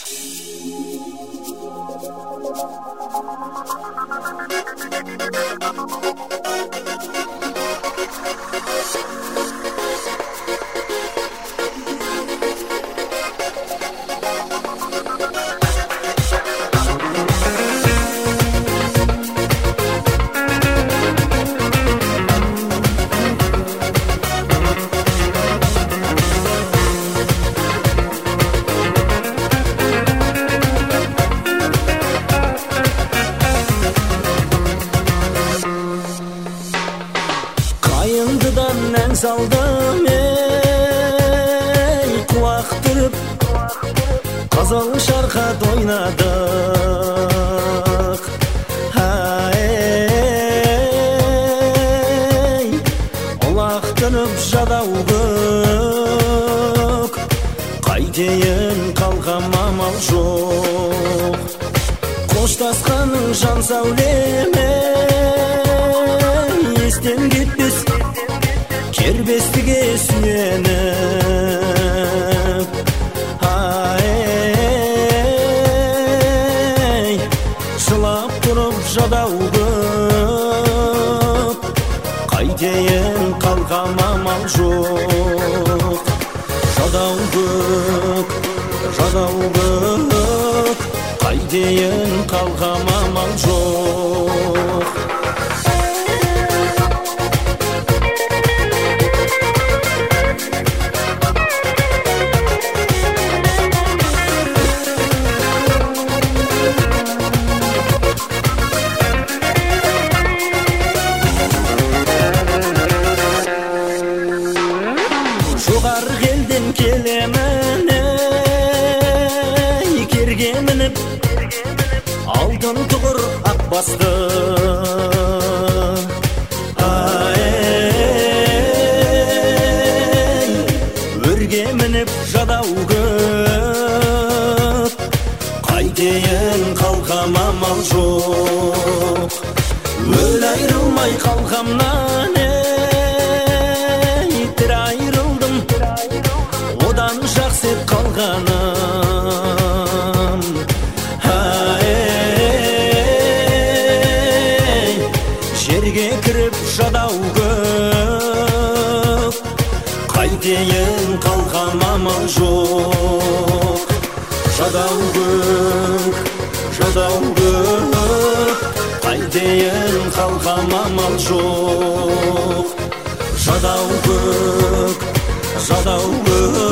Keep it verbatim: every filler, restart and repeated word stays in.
Kayındıdan en saldım ey kulak türüp Kazal şarkı oynadık ha ey Olak dönüp jadavdık Kaydeyin kalkamam al жоқ Koştaskanın жан сәулеме Естен кетпес кербестіге сүйеніп ай жылап тұрып жадауып қайтейін қалқамам ал жоқ жадауып жадауып қайтейін қалқамам ал жоқ Жоғарғы елден келемін ей керге мініп алтын тұғыр ақ басты ай өрге мініп жадау көп қайтейін қалқамам ал жоқ өл айрылмай қалқамнан одан жақсы еп қалғаным ай жерге кіріп жадау көп қайтейін қалқамам ал жоқ жадау көп жадау көп қайтейін қалқамам ал жоқ жадау көп жадау көп